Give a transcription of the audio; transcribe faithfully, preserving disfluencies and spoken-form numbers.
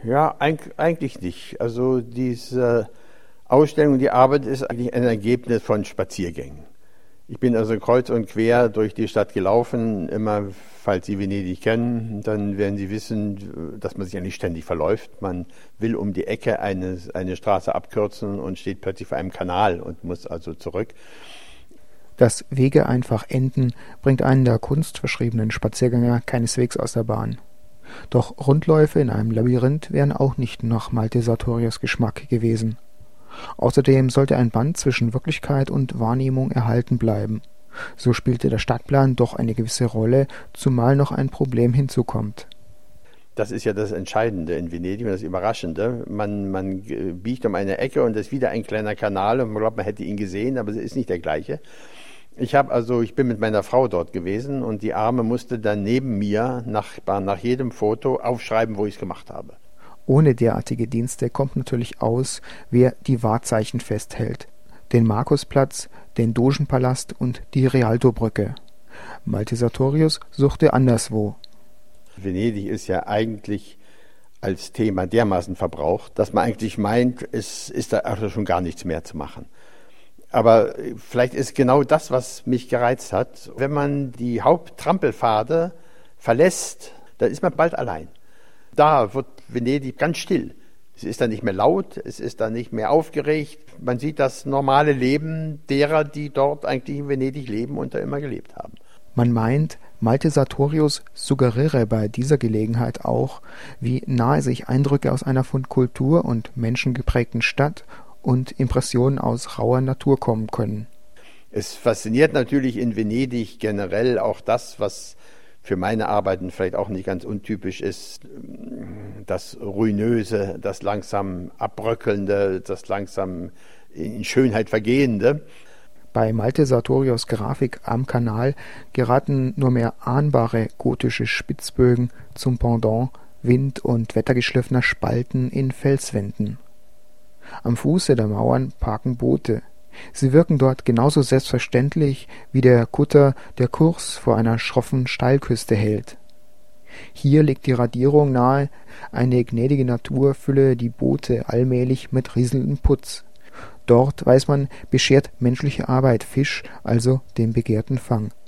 Ja, eigentlich nicht. Also diese Ausstellung, die Arbeit ist eigentlich ein Ergebnis von Spaziergängen. Ich bin also kreuz und quer durch die Stadt gelaufen, immer, falls Sie Venedig kennen, dann werden Sie wissen, dass man sich ja nicht ständig verläuft. Man will um die Ecke eine, eine Straße abkürzen und steht plötzlich vor einem Kanal und muss also zurück. Dass Wege einfach enden, bringt einen der kunstverschriebenen Spaziergänger keineswegs aus der Bahn. Doch Rundläufe in einem Labyrinth wären auch nicht nach Malte Sartorius Geschmack gewesen. Außerdem sollte ein Band zwischen Wirklichkeit und Wahrnehmung erhalten bleiben. So spielte der Stadtplan doch eine gewisse Rolle, zumal noch ein Problem hinzukommt. Das ist ja das Entscheidende in Venedig und das Überraschende. Man, man biegt um eine Ecke und es ist wieder ein kleiner Kanal und man glaubt, man hätte ihn gesehen, aber es ist nicht der gleiche. Ich habe also, ich bin mit meiner Frau dort gewesen und die Arme musste dann neben mir nach, nach jedem Foto aufschreiben, wo ich es gemacht habe. Ohne derartige Dienste kommt natürlich aus, wer die Wahrzeichen festhält. Den Markusplatz, den Dogenpalast und die Rialtobrücke. Malte Sartorius suchte anderswo. Venedig ist ja eigentlich als Thema dermaßen verbraucht, dass man eigentlich meint, es ist da also schon gar nichts mehr zu machen. Aber vielleicht ist genau das, was mich gereizt hat. Wenn man die Haupttrampelpfade verlässt, dann ist man bald allein. Da wird Venedig ganz still. Es ist dann nicht mehr laut, es ist dann nicht mehr aufgeregt. Man sieht das normale Leben derer, die dort eigentlich in Venedig leben und da immer gelebt haben. Man meint, Malte Sartorius suggeriere bei dieser Gelegenheit auch, wie nahe sich Eindrücke aus einer von Kultur und menschengeprägten Stadt und Impressionen aus rauer Natur kommen können. Es fasziniert natürlich in Venedig generell auch das, was für meine Arbeiten vielleicht auch nicht ganz untypisch ist, das Ruinöse, das langsam Abbröckelnde, das langsam in Schönheit Vergehende. Bei Malte Sartorius Grafik am Kanal geraten nur mehr ahnbare gotische Spitzbögen zum Pendant wind- und wettergeschliffener Spalten in Felswänden. Am Fuße der Mauern parken Boote. Sie wirken dort genauso selbstverständlich wie der Kutter, der Kurs vor einer schroffen Steilküste hält. Hier legt die Radierung nahe, eine gnädige Natur fülle die Boote allmählich mit rieselndem Putz. Dort, weiß man, beschert menschliche Arbeit Fisch, also den begehrten Fang.